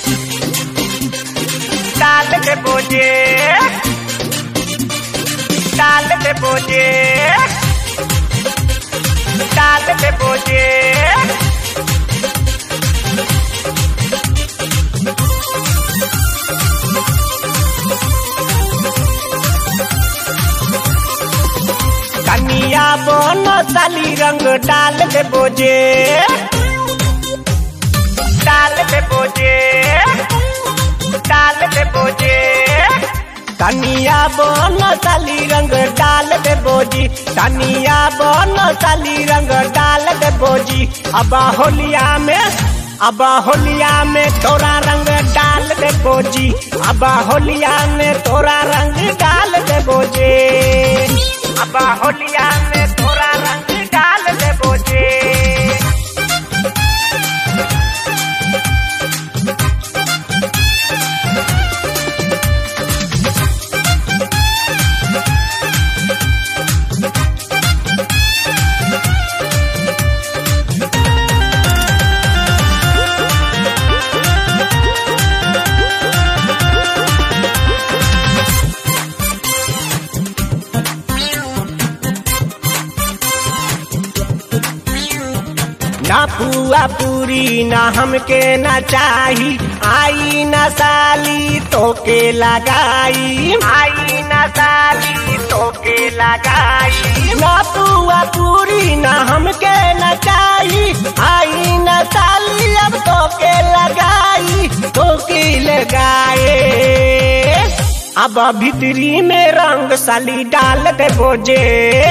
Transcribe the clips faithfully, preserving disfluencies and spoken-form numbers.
डाल दे बोझे डाल दे बोझे डाल दे बोझे कनिया बन साली रंग डाल दे बोझे डाल दे बोझे डाल दे बोझे कनिया बन साली रंग डाल दे बोझी कनिया बन साली रंग डाल दे बोझी अब होलिया में अब होलिया में तोरा रंग डाल दे बोझी अब होलिया में तोरा रंग डाल दे बोझे अब होलिया में तोरा रंग डाल दे बोझे ना पुआ पूरी ना हमके ना चाही आई ना साली तोके लगाई आई ना साली तोके लगाई ना पुआ पूरी ना हमके ना चाही आई ना साली अब तोके लगाई तोके लगाए अब भीतरी में रंग साली डाल दे बोझे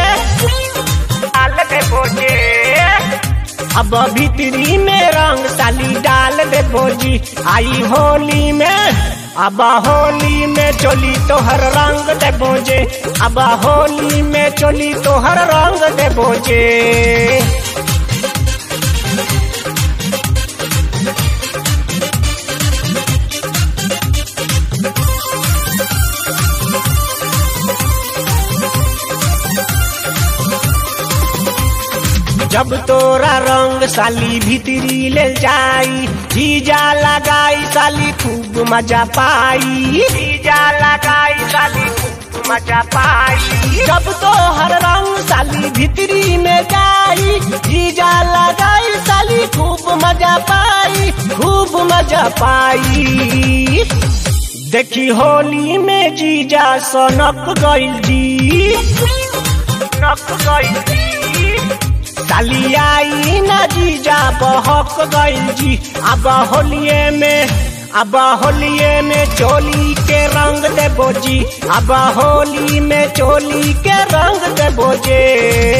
डाल दे बोझे अब भीतरी में रंग साली डाल दे बोझी आई होली में अब होली में चोली तोहर रंग दे बोझे अब होली में चोली तोहर रंग दे बोझे जब तोरा रंग साली भीतरी ले जाई जीजा लगाई साली खूब मजा पाई जीजा लगाई साली खूब मजा पाई जब तो हर रंग साली भीतरी में जाई जीजा लगाई साली खूब मजा पाई खूब मजा पाई देखी होली में जीजा सनक गइल जी सनक गइल जी साली आई ना जीजा बहक गइल जी अब होलिये में अब होलिये में चोली के रंग दे बोझी अब होली में चोली के रंग दे बोझे